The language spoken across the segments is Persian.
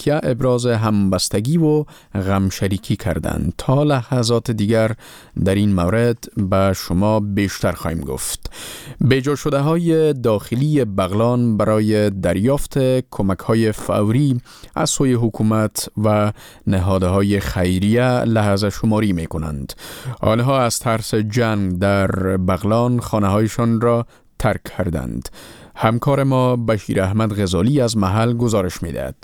ترکیه ابراز همبستگی و غمشریکی کردند. تا لحظات دیگر در این مورد به شما بیشتر خواهیم گفت. بیجا شده های داخلی بغلان برای دریافت کمک های فوری از سوی حکومت و نهادهای خیریه لحظه شماری می کنند. آنها از ترس جنگ در بغلان خانه هایشان را ترک کردند. همکار ما بشیر احمد غزالی از محل گزارش می‌دهد.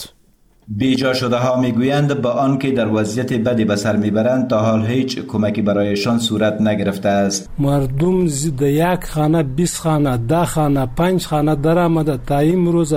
بیجا شده ها میگویند با آنکه در وضعیت بدی به سر میبرند تا حال هیچ کمکی برایشان صورت نگرفته است. مردم یک خانه 20 خانه 10 خانه 5 خانه در آمده تا امروز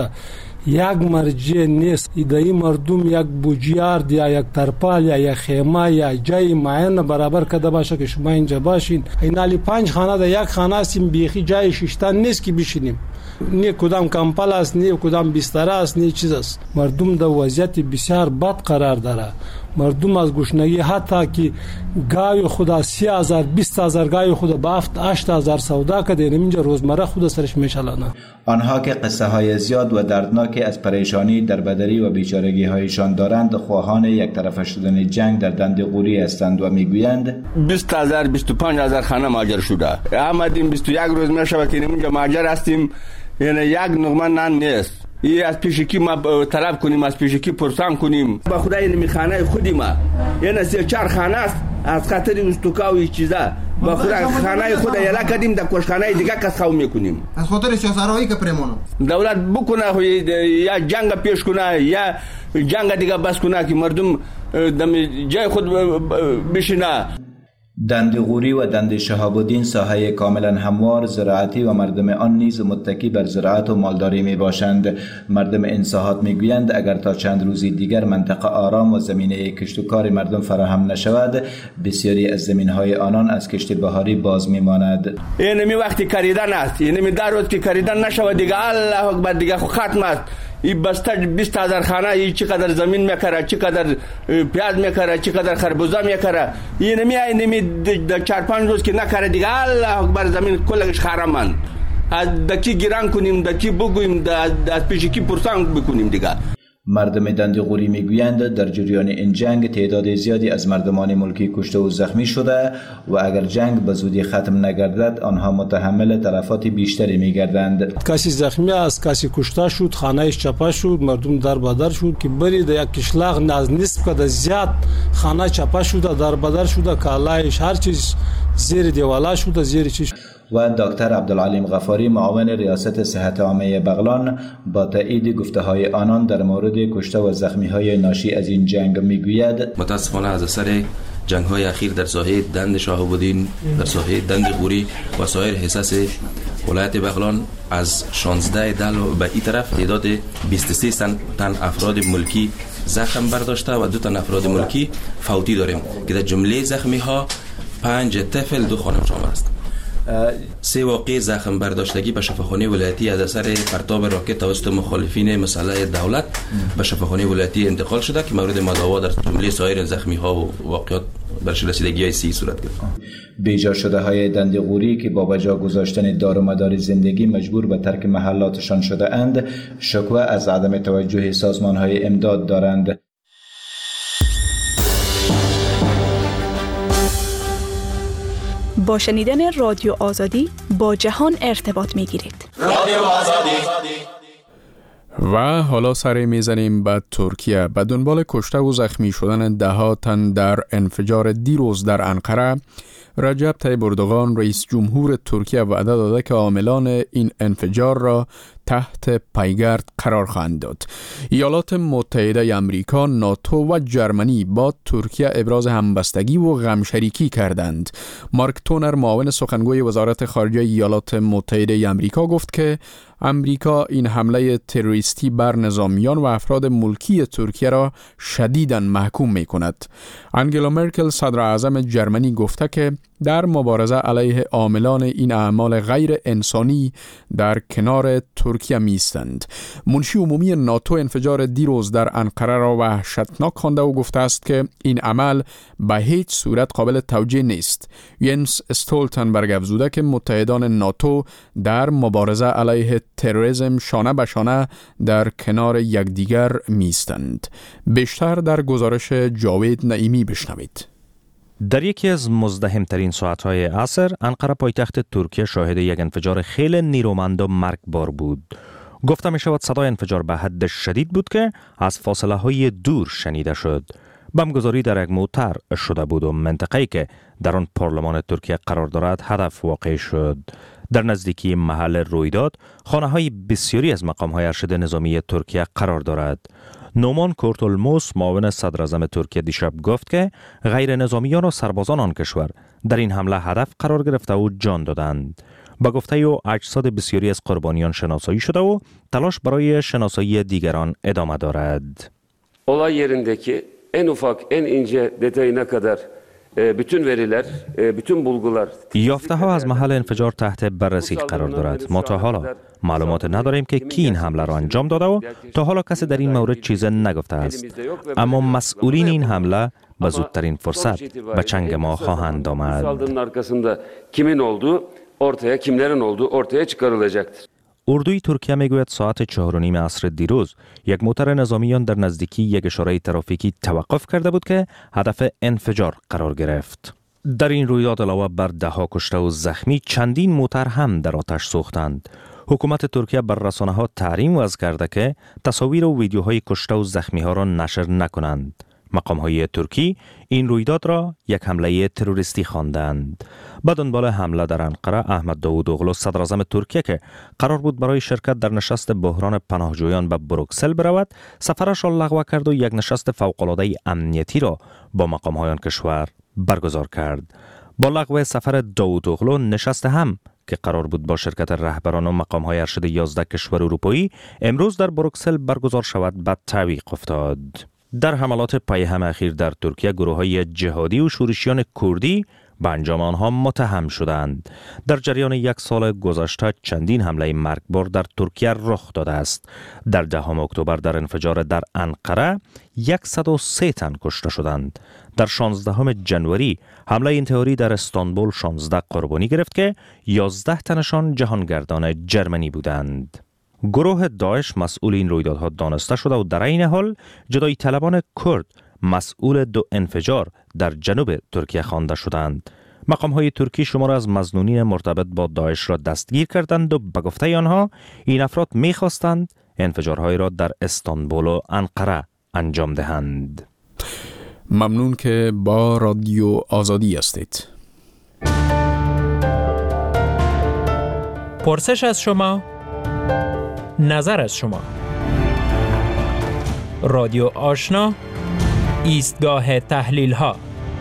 یک مرجع نیست. ایدایی مردم یک بوجیارد یا یک ترپال یا یک خیمه یا جای معین برابر کرده باشه که شما اینجا باشین. اینالی 5 خانه در یک خانه هستیم، بیخی جای ششتن نیست که بشینیم. نه کدام کمپل است، نه کدام بستر است، نه چیز است. مردم در وضعیت بسیار بد قرار داره. مردم از گشنگی حتی که گاوی خدا 30,000 20,000 گاوی خدا با 7-8,000 سودا کرده، اینجا روزمره خود سرش میشلانه. آنها که قصه های زیاد و دردناک از پریشانی در بدری و بیچارگی هایشان دارند، خواهان یک طرف شدن جنگ در دندقوری هستند و میگویند 20,000 25,000 خانه ماجر شده. آمدیم 21 روز میشه که اینجا ماجر هستیم، یعنی یک نغمه نان نیست. ای از پیشکی ما طلب کنیم، از پیشکی پرسان کنیم. با خدا این خانه خودی ما، یعنی 3-4 خانه است از خاطر استوکا و چیزا. با خدا خانه خود یلا کردیم، در کشخانه دیگه کس خو میکنیم از خاطر سیاسرایی که پرمونو دولت بکنه یا جنگ پیش کنه یا جنگ دیگه بس کنه که مردم دم جای خود بشینه. دندقوری و دند شهاب الدین ساحه کاملا هموار زراعتی و مردم آن نیز متکی بر زراعت و مالداری می باشند. مردم این ساحات می گویند اگر تا چند روزی دیگر منطقه آرام و زمینه کشت و کار مردم فراهم نشود، بسیاری از زمین های آنان از کشت بهاری باز می ماند. اینمی وقتی کریدن است، اینمی در روز که کریدن نشود دیگه الله اکبر دیگه ختم است. این بسته 20,000 خانه، این چقدر زمین میکره، چقدر پیاز میکره، چقدر خربوزه میکره. اینمی 4-5 روز که نکره دیگه الله اکبر زمین کلش خرمند. از دکی گیران کنیم، دکی بگویم، از پیشکی پرسان بکنیم دیگه. مردم دندقوری میگویند در جریان این جنگ تعداد زیادی از مردمان ملکی کشته و زخمی شده و اگر جنگ به زودی ختم نگردد آنها متحمل تلفات بیشتری میگردند. کسی زخمی است، کسی کشته شد، خانه‌اش چپه شد، مردم در بدر شد که بری در یک کشلاق ناز نصف که زیاد خانه چپه شده، در بدر شده، کالایش هر چیز زیر دیوالا شده، زیر چیز. و دکتر عبدالعلیم غفاری معاون ریاست صحت عامه بغلان با تایید گفته های آنان در مورد کشته و زخمی های ناشی از این جنگ میگوید متاسفانه از اثر جنگ های اخیر در ساحه دند شهاب الدین، در ساحه دندقوری و سایر حصص ولایت بغلان از 16 دل به این طرف تعداد 23 تن افراد ملکی زخم برداشته و 2 تن افراد ملکی فوتی داریم که در جمله زخمی ها 5 طفل 2 خانم شامل است. 3 واقع زخم برداشتگی به شفاخانه ولایتی از اثر پرتاب راکت توسط مخالفین مسئله دولت به شفاخانه ولایتی انتقال شده که مورد مداوا در جمله سایر زخمی ها و واقعات برش رسیدگی های 30 صورت گرفت. بیجا شده های دندقوری که با بجا گذاشتن دار و مدار زندگی مجبور به ترک محلاتشان شده اند، شکوه از عدم توجه سازمان های امداد دارند. با شنیدن رادیو آزادی با جهان ارتباط میگیرید. رادیو آزادی. و حالا سر میزنیم به ترکیه. به دنبال کشته و زخمی شدن 10 تن در انفجار دیروز در انقره، رجب طیب اردوغان رئیس جمهور ترکیه وعده داده که عاملان این انفجار را تحت پیگرد قرار خواهند داد. ایالات متحده آمریکا، ناتو و جرمنی با ترکیه ابراز همبستگی و غمشریکی کردند. مارک تونر معاون سخنگوی وزارت خارجه ایالات متحده آمریکا گفت که امریکا این حمله تروریستی بر نظامیان و افراد ملکی ترکیه را شدیداً محکوم می کند. انگلا مرکل صدر اعظم جرمنی گفته که در مبارزه علیه عاملان این اعمال غیر انسانی در کنار ترکیه میستند. منشی عمومی ناتو انفجار دیروز در انقره را وحشتناک خوانده و گفته است که این عمل به هیچ صورت قابل توجیه نیست. ینس استولتنبرگ افزوده که متحدان ناتو در مبارزه علیه تروریسم شانه به شانه در کنار یکدیگر میستند. بیشتر در گزارش جاوید نعیمی بشنوید. در یکی از مزدحم‌ترین ساعت‌های عصر، انقره پایتخت ترکیه شاهد یک انفجار خیلی نیرومند و مرگبار بود. گفته می شود صدای انفجار به حد شدید بود که از فاصله های دور شنیده شد. بمبگذاری در یک موتر شده بود و منطقه‌ای که در آن پارلمان ترکیه قرار دارد هدف واقع شد. در نزدیکی محل رویداد خانه‌های بسیاری از مقام‌های ارشد نظامی ترکیه قرار دارد. نومان کورتولموس معاون صدر اعظم ترکیه دیشب گفت که غیر نظامیان و سربازان آن کشور در این حمله هدف قرار گرفته و جان دادند. با گفته او اجساد بسیاری از قربانیان شناسایی شده و تلاش برای شناسایی دیگران ادامه دارد. olay yerindeki en ufak en ince detayına kadar bütün veriler, bütün bulgular. یافته ها از محل انفجار تحت بررسی قرار دارد. ما تا حالا معلومات نداریم که کی این حمله را انجام داده و تا حالا کسی در این مورد چیز نگفته است. اما مسئولین این حمله به زودترین فرصت به چنگ ما خواهند آمد. Kimin olduğu ortaya, kimlerin olduğu ortaya çıkarılacaktır. اردوی ترکیه میگوید ساعت 4:30 عصر دیروز یک موتر نظامیان در نزدیکی یک اشاره ترافیکی توقف کرده بود که هدف انفجار قرار گرفت. در این رویداد علاوه بر 10 کشته و زخمی چندین موتر هم در آتش سوختند. حکومت ترکیه بر رسانه‌ها تحریم وضع کرده که تصاویر و ویدیوهای کشته و زخمی ها را نشر نکنند. مقام‌های ترکی این رویداد را یک حمله تروریستی خواندند. به دنبال حمله در انقره، احمد داوودوغلو صدر اعظم ترکیه که قرار بود برای شرکت در نشست بحران پناهجویان به بروکسل برود، سفرش را لغو کرد و یک نشست فوق‌العاده امنیتی را با مقام‌های آن کشور برگزار کرد. با لغو سفر داوودوغلو، نشست هم که قرار بود با شرکت رهبران و مقام‌های ارشد 11 کشور اروپایی امروز در بروکسل برگزار شود به تعویق افتاد. در حملات پیهم اخیر در ترکیه گروه‌های جهادی و شورشیان کردی به انجام آنها متهم شدند. در جریان یک سال گذشته چندین حمله مرگبار در ترکیه رخ داده است. در 10 اکتبر در انفجار در انقره 103 تن کشته شدند. در 16 جنوری حمله انتحاری در استانبول 16 قربانی گرفت که 11 تنشان جهانگردان جرمنی بودند. گروه داعش مسئول این رویدادها دانسته شده و در این حال جدایی طلبان کرد مسئول 2 انفجار در جنوب ترکیه خوانده شدند. مقام‌های ترکی شمار از مظنونین مرتبط با داعش را دستگیر کردند و به گفته آنها این افراد می‌خواستند انفجارهای را در استانبول و انقره انجام دهند. ممنون که با رادیو آزادی هستید. پرسش از شما، نظر از شما. رادیو آشنا، ایستگاه تحلیل ها.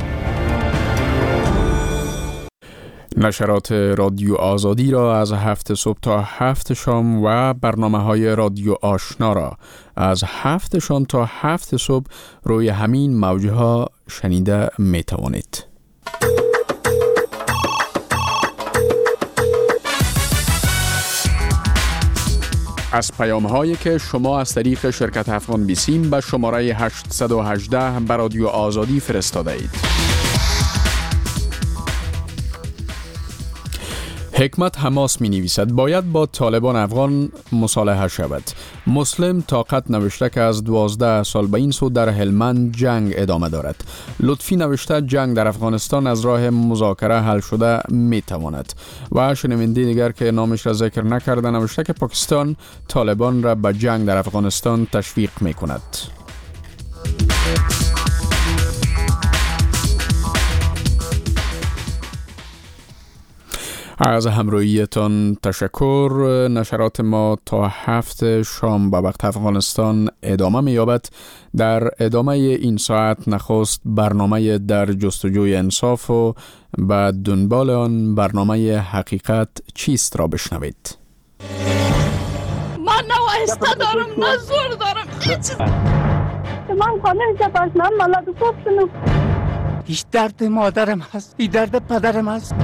نشرات رادیو آزادی را از 7 صبح تا 7 شام و برنامه‌های رادیو آشنا را از 7 شام تا 7 صبح روی همین موج‌ها شنیده می‌توانید. از پیام‌هایی که شما از طریق شرکت افغان بیسیم به شماره 818 به رادیو آزادی فرستاده اید. حکمت حماس می نویسد باید با طالبان افغان مصالحه شود. مسلم طاقت نوشته که از 12 سال به این سو در هلمند جنگ ادامه دارد. لطفی نوشته جنگ در افغانستان از راه مذاکره حل شده می تواند. و شنونده دیگر که نامش را ذکر نکرده نوشته که پاکستان طالبان را به جنگ در افغانستان تشویق می کند. از همراهیتان تشکر. نشرات ما تا 7 شام به وقت افغانستان ادامه می‌یابد. در ادامه این ساعت نخست برنامه در جستجوی انصاف و به دنبال آن برنامه حقیقت چیست را بشنوید. من نه وایسته دارم نه زور دارم هیچ. من خانه چه پاشنم مالا دو هیچ درد مادرم هست، این درد پدرم هست.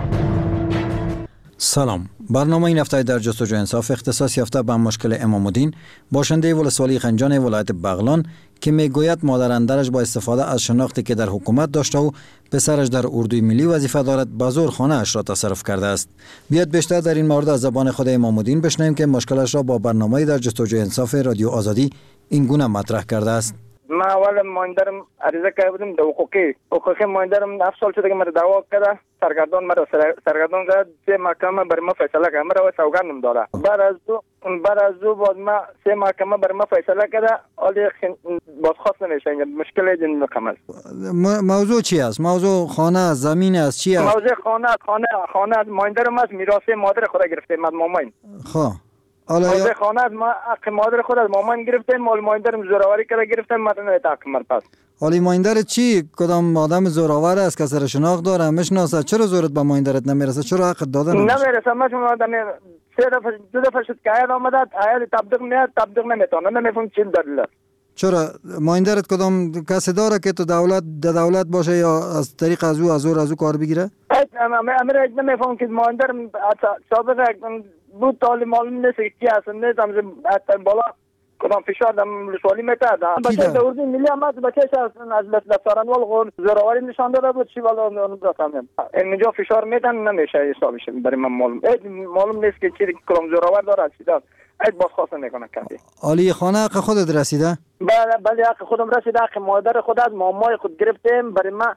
سلام. برنامه این هفته در جستجوی انصاف اختصاص یافته به مشکل امام الدین باشنده ولسوالی خنجان ولایت بغلان که میگوید مادر اندرش با استفاده از شناختی که در حکومت داشته و پسرش در اردوی ملی وظیفه دارد به زور خانه اش را تصرف کرده است. بیاد بیشتر در این مورد از زبان خود امام الدین بشنویم که مشکلش را با برنامه در جستجوی انصاف رادیو آزادی این گونه مطرح کرده است. ما اول مایندرم عریضه کرده بودم در حقوقی مایندرم 7 سال شده که مرا دعوا کرده، سرگردان مرا سرگردان کرد، 3 محکمه بر ما فیصله کرد، مرا سوگندم داده. بعد از دو باز ما 3 محکمه بر ما فیصله کرده، حالی بازخواست نمیشه. مشکل این رقم است. موضوع چی است؟ موضوع خانه است، زمین است، چی است؟ موضوع خانه است. مایندرم است، میراث مادر خود گرفته ماماین. خب موضوع خانه است، ما حق مادر خود از مامان گرفتیم، مال مایندرم زوراوری کرده گرفتیم، مدن تحکم پس. حالی مایندر چی؟ کدام آدم زوراور است که سر شناخت داره میشناسه؟ چرا زورت به مایندرت نمیرسه؟ چرا حق دادن نمیرسه؟ من آدم 2 دفعه شد که عید آمده، عید تبدیق نمیتونه، نمیفهم چی دلیل است. چرا مایندرت کدام کسی داره که تو دولت باشه یا از طریق از او کار بگیره؟ امیر نمیفهم که مایندر سابقه بود، تالی معلوم نیست کی هست، نیست حتی بالا کدام فشار در ولسوالی میتاد. بچه در اردوی ملی آمد، بچهش از لفظارنوال زوراوری نشان داده بود، چی والا اون داشتم. اینجا فشار میدن نمیشه حسابش برای من معلوم نیست که چی کدام زوراور داره چی داره. اید بازخواست نکنه کسی. علی خانه حق خودت رسیده؟ بله حق خودم رسیده، حق مادر خود از مامای خود گرفتیم. برای ما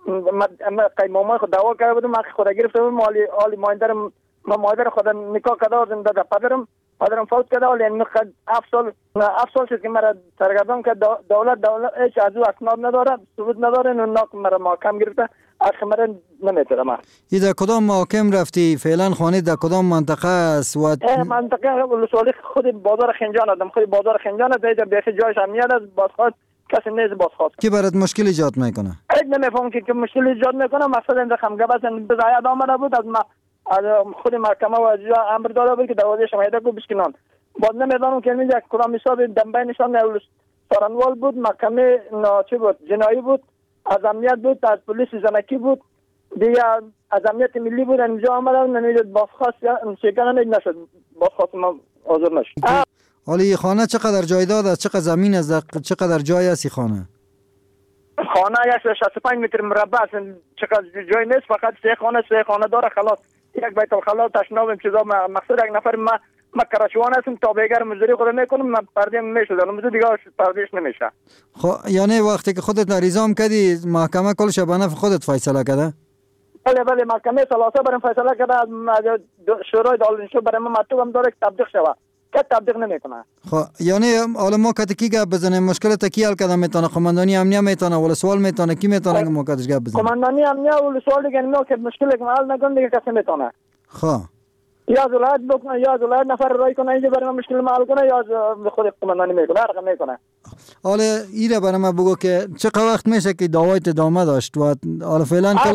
مامای خود دعوا کرده بودم، حق خود گرفتم. علی مادر خود نکاح کرده بودم، داده پدرم فوت کرده، ولی 7 سال شد که مرا سرگردان کرد. دولت هیچ از او اسناد نداره، ثبوت نداره، ناک مرا محکم گرفته، حق مرا نمیتونه. ما ای در کدام محکم رفتی؟ فعلا خانه در کدام منطقه است؟ منطقه ولسوالی خود بازار خنجان ادم، خود بازار خنجان است، اینجا بیخی جایش امنیت است، بازخواست کسی نیست بازخواست. کی برات مشکل ایجاد میکنه؟ نمیفهم که مشکل ایجاد میکنه. مقصد این رقم گبس بزاید آمده بود، از خود محکمه و اجرا امر داده بود که دروازه شمایده کو بشکنان. باز نمیدانم که اینجا کدام حساب دنبه نشان سارنوال بود، محکمه چی بود، جنایی بود، از امنیت بود، از پلیس زنکی بود، دیگه از امنیت ملی بود. اینجا آمدن نمیدید بازخواست شکن نشد، بازخواست ما حاضر نشد. حالی خانه چقدر جایداد است؟ چقدر زمین است؟ چقدر جای است این خانه 65 متر مربع است. چقدر جای نیست، فقط 3 خانه داره خلاص. یک بیت الخلا تشناب چیزا. مقصد یک نفر ما کراشوان هستم، تابعگر مزدوری خود میکنم، من پرده میشدم، مزدوری دیگه پردهش نمیشه. خب یعنی وقتی که خودت نریزام کردی محکمه کل شبانه خودت فیصله کرده؟ بله محکمه ثلاثه برام فیصله کرده، از شورای دارالانشا برای من مکتوب هم داره که تبدیق شود، که تبدیق نمیکنه. خب یعنی حالا ما کتی گپ بزنیم مشکل کی حل کردن میتونه؟ قماندانی امنیه میتونه ولی سوال میتونه کی میتونه که ما کتش گپ بزنیم؟ قماندانی امنیه ولی سوال دیگه نمیشه که مشکل که حل نکنه دیگه کسی میتونه. خب یا ولایت بکنه یا ولایت نفر رای کنه اینجا برای ما مشکل حل کنه یا خود قماندانی میکنه، هر میکنه. حالا ایره برای ما بگو که چقدر وقت میشه که دعوایت ادامه داشت و حالا فعلا کلا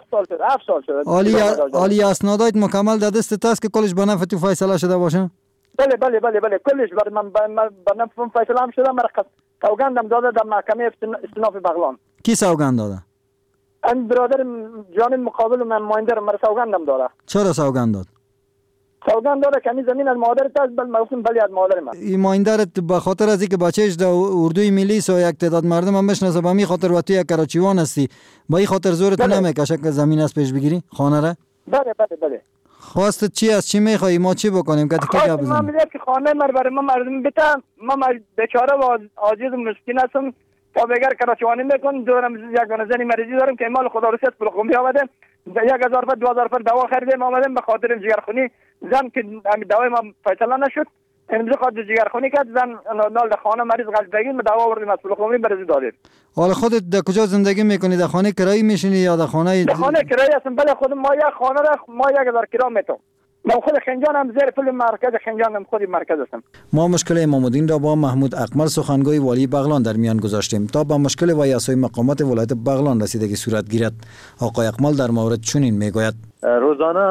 7 سال شد. حالی اسنادات مکمل در دستت است که کلش به نفع تو فیصله شده باشه؟ بله کلش برای من به نفع فیصله هم شده. مرا سوگندم داده در محکمه استیناف بغلان. کی سوگند داده؟ این برادر جانب مقابل من مایندر مرا سوگندم داده. چرا سوگند داد؟ سوگند داده که این زمین از مادرت است، بله از مادر من. این مایندرت به خاطر از اینکه بچهش در اردوی ملی سو یک تعداد مردم هم بشناسه، به می خاطر و تو یک کراچیوان هستی، با این خاطر زورت نمیکشه که زمین از پیش بگیری خانه را؟ بله. خواستت چی است؟ چی میخوای؟ ما چی بکنیم که کی گپ بزنیم؟ من میگم که خانه برای ما مردم بتم، ما بیچاره و عاجز و مسکین هستم، تابعگر کراچوانی میکنم، دورم یک دونه زنی مریضی دارم که مال خدا رسید پول خونی آمدم 1000 فرد 2000 فرد دوا خریدم آمدم به خاطر جگرخونی زن که دوای ما فیصله نشد، امروز خاطر جگرخونی کرد زن نال خانه مریض غلطگی ما دوا آوردیم از پول خونی برای دادیم. حالا خودت در کجا زندگی میکنی؟ در خانه کرایی میشینی یا در خانه کرایی هستم؟ بله خودم ما یک خانه را ما 1000 کرا میتونم. ما خود خنجان هم زیر پل مرکز خنجان هم خودی مرکز هستم. ما مشکل امام الدین را با محمود اکمل سخنگوی والی بغلان در میان گذاشتیم تا با مشکل و یاسای مقامات ولایت بغلان رسیدگی صورت گیرد. آقای اکمل در مورد چنین میگوید: روزانه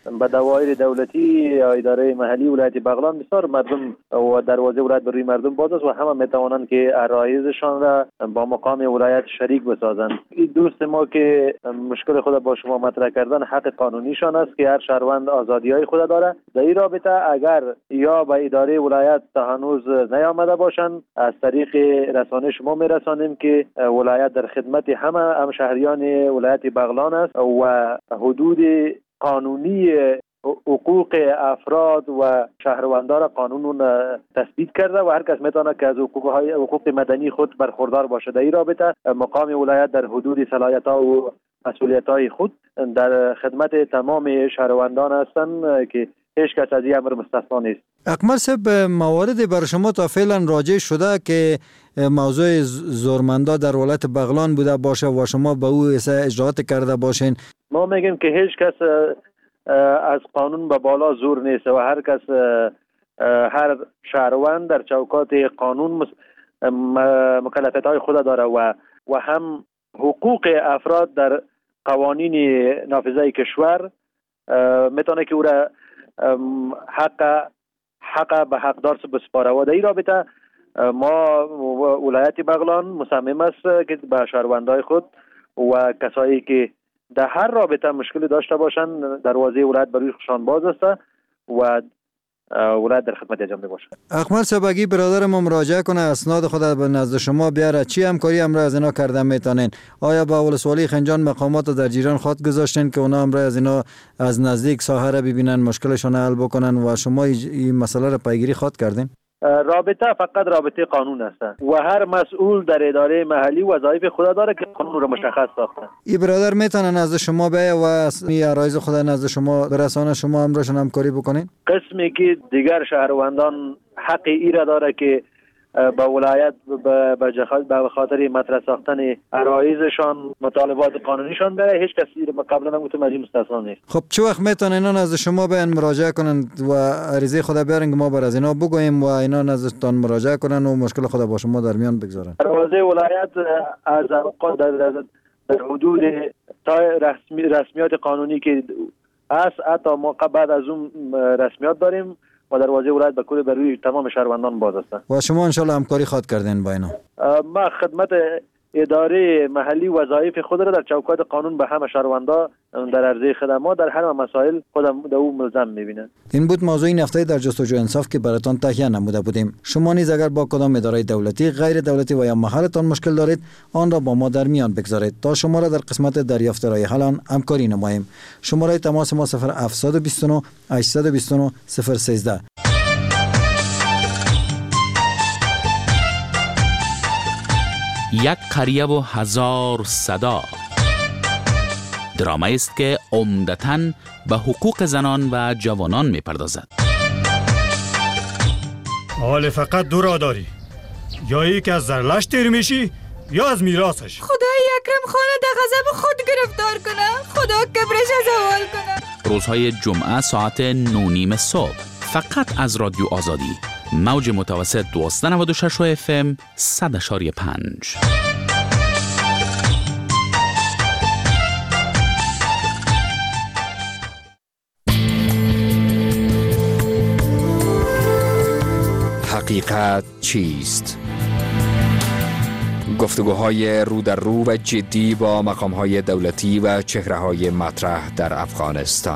به دوایر دولتی یا اداره محلی ولایت بغلان بسیار مردم و دروازه ولایت بر روی مردم باز است و همه میتوانند که عرایضشان را با مقام ولایت شریک بسازند. این دوست ما که مشکل خود با شما مطرح کردن حق قانونیشان است که هر شهروند آزادی‌های خود داره. در این رابطه اگر یا به اداره ولایت تا هنوز نیامده باشند از طریق رسانه شما میرسانیم که ولایت در خدمت همه شهریان ولایت بغلان است و حدود قانونی حقوق افراد و شهروندان را قانون تثبیت کرده و هر کس میتونه که از حقوق مدنی خود برخوردار باشه. در این رابطه مقام ولایت در حدود صلاحیت‌ها و مسئولیت‌های خود در خدمت تمام شهروندان هستند که هیچ کس از این امر مستثنا نیست. اکمل صاحب، مواردی بر شما تا فعلا راجع شده که موضوع زورمندا در ولایت بغلان بوده باشه و شما به او اجراعات کرده باشین؟ ما میگیم که هیچ کس از قانون به بالا زور نیست و هر کس هر شهروند در چوکات قانون مکلفیت‌های خود داره و هم حقوق افراد در قوانین نافذه کشور میتونه که او را حق به حقدار بسپاره و در این رابطه ما ولایت بغلان مصمم است که به شهروندای خود و کسایی که در هر رابطه مشکلی داشته باشند دروازه ولایت بر رویشان باز است و ولایت در خدمت جمعی باشه. اکمل صاحب، اگه برادر ما مراجعه کنه اسناد خود به نزد شما بیاره، چی همکاری امروز از اینا کرده میتونین؟ آیا با ولسوالی خنجان مقامات در جیران خود گذاشتین که اونا امروز از اینا از نزدیک ساحه را ببینن، مشکلشون حل بکنن و شما این مسئله را پیگیری خود کردین؟ رابطه فقط رابطه قانون است و هر مسئول در اداره محلی وظایف خود داره که قانون را مشخص ساخته. این برادر میتونه نزد شما بیاید و این عرایض خود نزد شما برسانه، شما امروشون همکاری بکنین؟ قسمی که دیگر شهروندان حق ای را داره که با ولایت به خاطر مطرح ساختن عرایضشان مطالبات قانونیشان بره، هیچ کسی قبلا نگفتم از این مستثنا نیست. خب چه وقت میتونن اینا نزد شما بیان مراجعه کنن و عریضه خود بیارن که ما بر از اینا بگوییم و اینا نزدتان مراجعه کنن و مشکل خود با شما در میان بگذارن؟ دروازه ولایت از در حدود تا رسمیات قانونی که است حتی ما بعد از اون رسمیات داریم و دروازه ولایت به کل بر روی تمام شهروندان باز است. و شما انشالله همکاری خواهد کردین با اینا؟ ما خدمت اداره محلی وظایف خود را در چوکات قانون به همه شهروندان در عرضه خدمات در هر مسائل خودم در او ملزم می‌بینند. این بود موضوع این هفته در جستجوی انصاف که براتون تهیه نموده بودیم. شما نیز اگر با کدام اداره دولتی، غیر دولتی و یا محلتان مشکل دارید، آن را با ما در میان بگذارید تا شما را در قسمت دریافت رای حل آن همکاری نماییم. شماره تماس ما 0729 829 013. یک قریه و هزار صدا، درامایی است که عمدتاً به حقوق زنان و جوانان می‌پردازد. حال فقط دو راه داری، یا ای که از زرلش تیر میشی یا از میراثش. خدای اکرم خانه در غضب خود گرفتار کنه، خدا کبرش زوال کنه. روزهای جمعه ساعت 9:30 صبح فقط از رادیو آزادی، موج متوسط 1296 FM 100.5. حقیقت چیست؟ گفتگوهای رو در رو و جدی با مقام‌های دولتی و چهره‌های مطرح در افغانستان.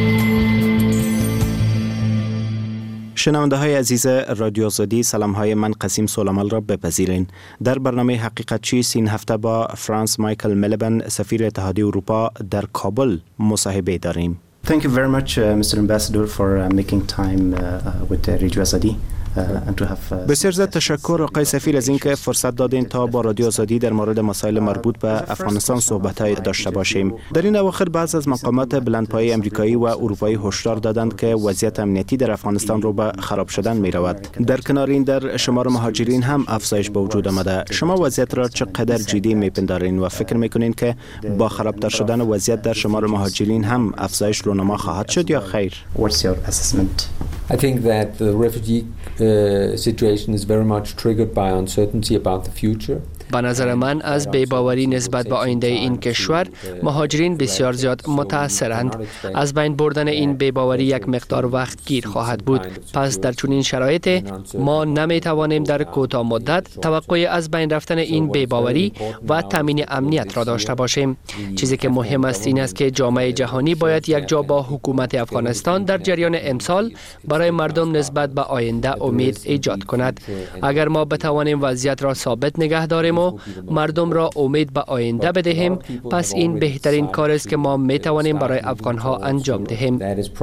شنونده های عزیز رادیو آزادی، سلام های من قسیم سولمال را بپذیرین. در برنامه حقیقت چیست این هفته با فرانس مایکل ملبن، سفیر اتحادیه اروپا در کابل مصاحبه داریم. Thank you very much, Mr. Ambassador, for making time with Radio Azadi. بسیار زیاد تشکر آقای سفیر از اینکه فرصت دادین تا با رادیو آزادی در مورد مسائل مربوط به افغانستان صحبت‌های داشته باشیم. در این اواخر بعض از مقامات بلندپایه امریکایی و اروپایی هشدار دادند که وضعیت امنیتی در افغانستان رو به خراب شدن می‌رود. در کنار این در شمار مهاجرین هم افزایش به وجود آمده. شما وضعیت را چقدر جدی می‌پندارین و فکر می‌کنین که با خرابتر شدن وضعیت در شمار مهاجرین هم افزایش رونما خواهد شد یا خیر؟ What's your assessment? I think that the refugee situation is very much triggered by uncertainty about the future. به نظر من از بی‌باوری نسبت به آینده این کشور مهاجرین بسیار زیاد متاثرند. از بین بردن این بی‌باوری یک مقدار وقت گیر خواهد بود. پس در چنین شرایط ما نمی‌توانیم در کوتاه مدت توقع از بین رفتن این بی‌باوری و تامین امنیت را داشته باشیم. چیزی که مهم است این است که جامعه جهانی باید یک جا با حکومت افغانستان در جریان امسال برای مردم نسبت به آینده امید ایجاد کند. اگر ما بتوانیم وضعیت را ثابت نگه داریم و مردم را امید به آینده بدهیم، پس این بهترین کار است که ما می توانیم برای افغان ها انجام دهیم.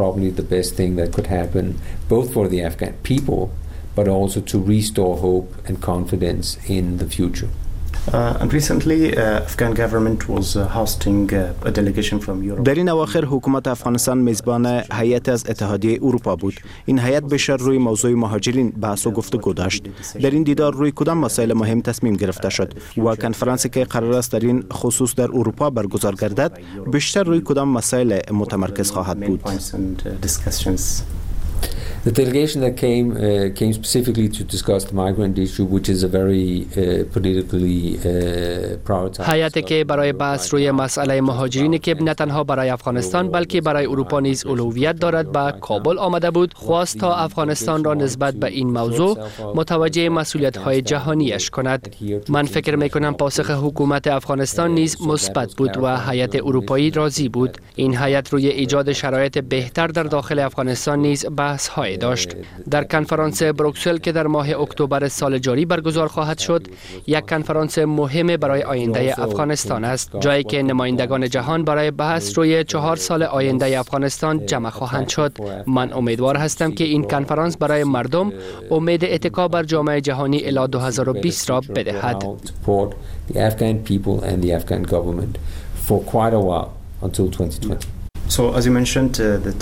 But also to restore hope and confidence in the future. And recently, Afghan government was hosting a delegation from Europe. در این اواخر حکومت افغانستان میزبان هیئت از اتحادیه اروپا بود. این هیئت بیشتر روی موضوع مهاجرین بحث و گفتگو داشت. در این دیدار روی کدام مسائل مهم تصمیم گرفته شد و کنفرانسی که قرار است در این خصوص در اروپا برگزار گردد بیشتر روی کدام مسائل متمرکز خواهد بود؟ The delegation that came specifically to discuss the migrant issue, which is a very politically prioritized. هیئتی که برای بحث روی مسئله مهاجرینی که نه تنها برای افغانستان بلکه برای اروپا نیز اولویت دارد به کابل آمده بود، خواست تا افغانستان را نسبت به این موضوع متوجه مسئولیت‌های جهانیش کند. من فکر می‌کنم پاسخ حکومت افغانستان نیز مثبت بود و هیئت اروپایی راضی بود. این هیئت روی ایجاد شرایط بهتر در داخل افغانستان نیز بحث‌های داشت. در کنفرانس بروکسل که در ماه اکتبر سال جاری برگزار خواهد شد، یک کنفرانس مهم برای آینده افغانستان است، جایی که نمایندگان جهان برای بحث روی 4 سال آینده افغانستان جمع خواهند شد. من امیدوار هستم که این کنفرانس برای مردم امید اتکا بر جامعه جهانی الی 2020 را بدهد. So, as you mentioned, that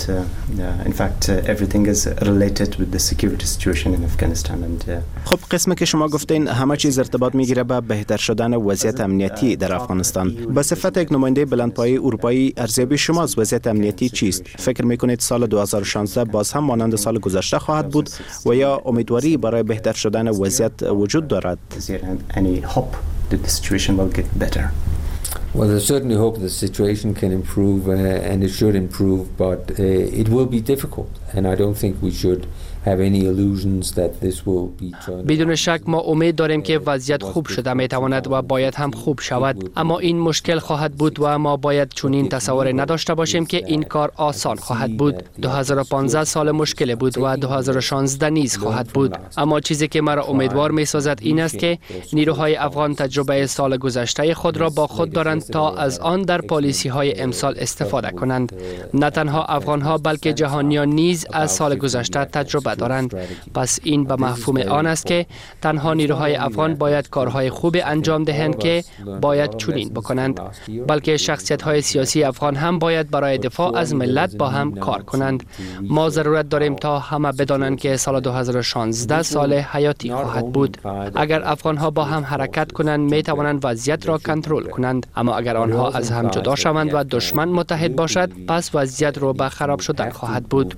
in fact everything is related with the security situation in Afghanistan and. خب قسمی که شما گفتین همه چیز ارتباط میگیره به بهتر شدن وضعیت امنیتی در افغانستان. به صفت یک نماینده بلندپایه اروپایی ارزیابی شما از وضعیت امنیتی چیست؟ فکر میکنید سال 2016 باز هم مانند سال گذشته خواهد بود و یا امیدواری برای بهتر شدن وضعیت وجود دارد؟ Any hope that the situation will get better? Well, I certainly hope the situation can improve and it should improve, but it will be difficult, and I don't think we should have any illusions that this will be turned. بدون شک ما امید داریم که وضعیت خوب شده میتواند و باید هم خوب شود، اما این مشکل خواهد بود و ما باید چنین تصور نداشته باشیم که این کار آسان خواهد بود. 2015 سال مشکل بود و 2016 نیز خواهد بود، اما چیزی که مرا امیدوار میسازد این است که نیروهای افغان تجربه سال گذشته خود را با خود دارند تا از آن در پالیسی های امسال استفاده کنند. نه تنها افغان ها بلکه جهانیان نیز از سال گذشته تجربه دارند. پس این به مفهوم آن است که تنها نیروهای افغان باید کارهای خوب انجام دهند که باید چنین بکنند، بلکه شخصیت های سیاسی افغان هم باید برای دفاع از ملت با هم کار کنند. ما ضرورت داریم تا همه بدانند که سال 2016 سال حیاتی خواهد بود. اگر افغان ها با هم حرکت کنند می توانند وضعیت را کنترل کنند، اما اگر آنها از هم جدا شوند و دشمن متحد باشد، پس وضعیت رو به خراب شدن خواهد بود.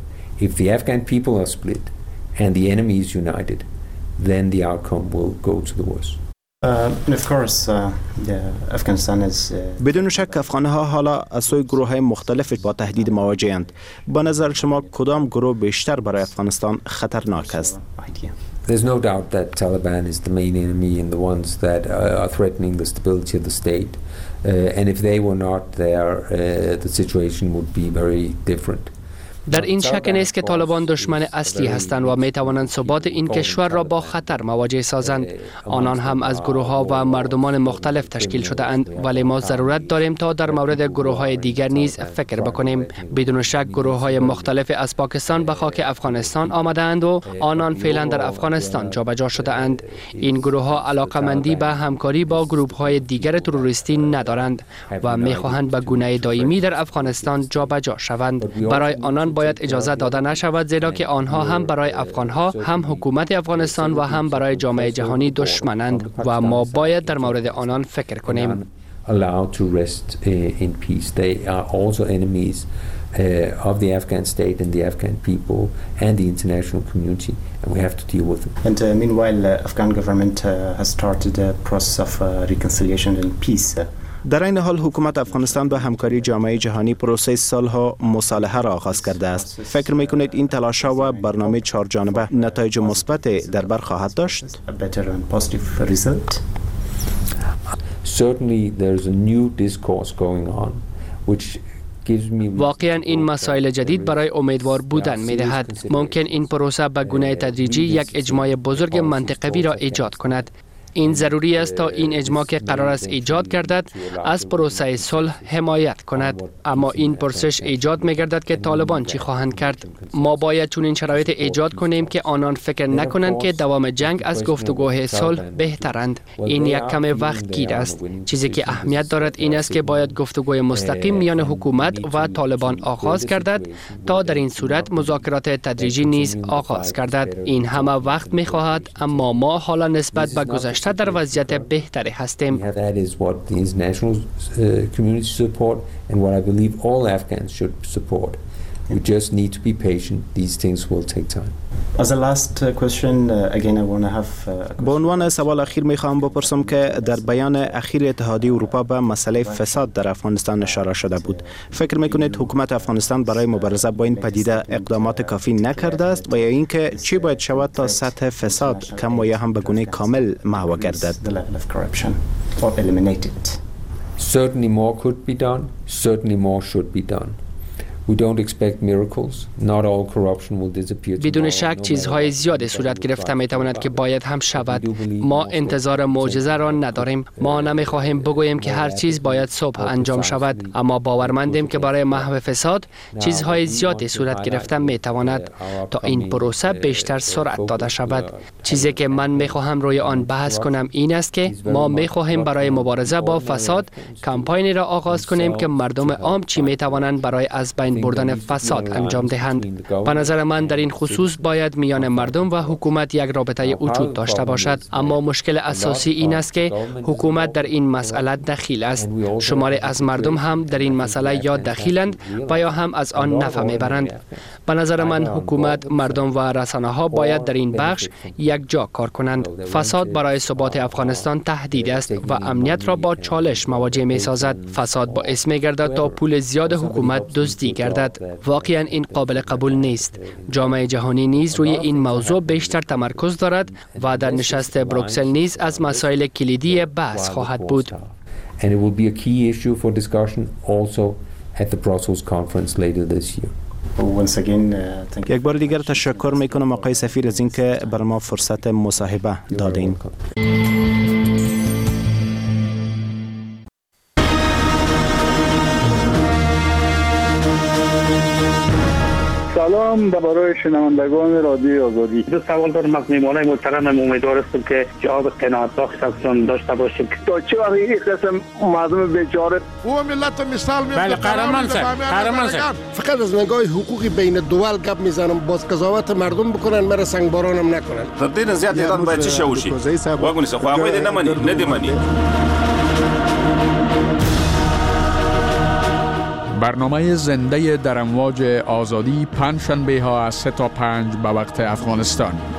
If the Afghan people are split and the enemy is united, then the outcome will go to the worst. And of course, Afghanistan is. بدون شک افغان‌ها حالا از سوی گروه‌های مختلف با تهدید مواجه‌اند. به نظر شما کدام گروه بیشتر برای افغانستان خطرناک است؟ There's no doubt that Taliban is the main enemy and the ones that are threatening the stability of the state. And if they were not there, the situation would be very different. در این شک نیست که طالبان دشمن اصلی هستند و می توانند ثبات این کشور را با خطر مواجه سازند. آنان هم از گروه‌ها و مردمان مختلف تشکیل شده اند، ولی ما ضرورت داریم تا در مورد گروه‌های دیگر نیز فکر بکنیم. بدون شک گروه‌های مختلف از پاکستان به خاک افغانستان آمده‌اند و آنان فعلا در افغانستان جابجا شده اند. این گروه‌ها علاقه‌مندی به همکاری با گروه‌های دیگر تروریستی ندارند و می‌خواهند به گونه دائمی در افغانستان جابجا شوند. برای آنان باید اجازه داده نشود، زیرا که آنها هم برای افغانها، هم حکومت افغانستان و هم برای جامعه جهانی دشمنند و ما باید در مورد آنان فکر کنیم. Allowed to rest in peace. They are also enemies of the Afghan state and the Afghan people and the international community, and we have to deal with them. And meanwhile, Afghan government has started a process of reconciliation and peace. در این حال حکومت افغانستان با همکاری جامعه جهانی پروسه صلح و مصالحه را آغاز کرده است. فکر می‌کنید این تلاش‌ها و برنامه 4 جانبه نتایج مثبت در بر خواهد داشت؟ Certainly there's a new discourse going on which واقعا این مسائل جدید برای امیدوار بودن می دهد. ممکن این پروسه به گونه تدریجی یک اجماع بزرگ منطقوی را ایجاد کند. این ضروری است تا این اجماع که قرار است ایجاد گردد از پروسه صلح حمایت کند. اما این پرسش ایجاد می گردد که طالبان چی خواهند کرد. ما باید چون این شرایط ایجاد کنیم که آنان فکر نکنند که دوام جنگ از گفتگوهای صلح بهترند. این یک کم وقت گیر است. چیزی که اهمیت دارد این است که باید گفتگوی مستقیم میان حکومت و طالبان آغاز گردد تا در این صورت مذاکرات تدریجی نیز آغاز گردد. این همه وقت می خواهد، اما ما حالا نسبت به گذشته در وضعیت بهتری هستیم. That is what the international community support and what I believe all Afghans should support. We just need to be patient. These things will take time. As a last question, again I want to have به عنوان سوال اخیر میخوام بپرسم که در بیان اخیر اتحادیه اروپا به مسئله فساد در افغانستان اشاره شده بود. فکر میکنید حکومت افغانستان برای مبارزه با این پدیده اقدامات کافی نکرده است و یا اینکه چی باید شود تا سطح فساد کم و یا هم به گونه کامل محو گردد؟ Certainly more could be done. Certainly more should be done. We don't expect miracles. Not all corruption will disappear. بدون شک چیزهای زیاد صورت گرفته میتواند که باید هم شود. ما انتظار معجزه را نداریم. ما نمیخواهیم بگوییم که هر چیز باید صبح انجام شود، اما باورمندیم که برای محو فساد چیزهای زیاد صورت گرفته میتواند تا این پروسه بیشتر سرعت داده شود. چیزی که من میخواهم روی آن بحث کنم این است که ما میخواهیم برای مبارزه با فساد کمپاینی را آغاز کنیم که مردم عام چی میتوانند برای از بین بردن فساد انجام دهند. به نظر من در این خصوص باید میان مردم و حکومت یک رابطه وجود داشته باشد، اما مشکل اساسی این است که حکومت در این مسئله دخیل است. شماری از مردم هم در این مسئله یا دخیلند و یا هم از آن نفع میبرند. به نظر من حکومت، مردم و رسانه ها باید در این بخش یک جا کار کنند. فساد برای ثبات افغانستان تهدید است و امنیت را با چالش مواجه می سازد. فساد باعث می گردد تا پول زیاد حکومت دزدی گردد. واقعا این قابل قبول نیست. جامعه جهانی نیز روی این موضوع بیشتر تمرکز دارد و در نشست بروکسل نیز از مسائل کلیدی بحث خواهد بود. And it will be a key issue for discussion also at the Brussels conference later this year. یک بار دیگر تشکر میکنم آقای سفیر از اینکه بر ما فرصت مصاحبه دادین. سلام برای شنوندگان رادیو آزادی. دو سوال دارم از میهمانای محترم. امیدوار هستم که جواب قناعت بخش ازشون داشته باشیم. تا چه وقت این قسم مردم بیچاره او ملت مثال میاد. بله قهرمان صاحب فقط از نگاه حقوقی بین دول گپ میزنم، باز قضاوت مردم بکنن، مرا سنگ بارانم نکنن. تر دې زیات ایران باید چی شوشي واګونی څه خو هغه نه مني نه دی مني. برنامه زنده در امواج آزادی پنجشنبه ها از 3 تا 5 به وقت افغانستان.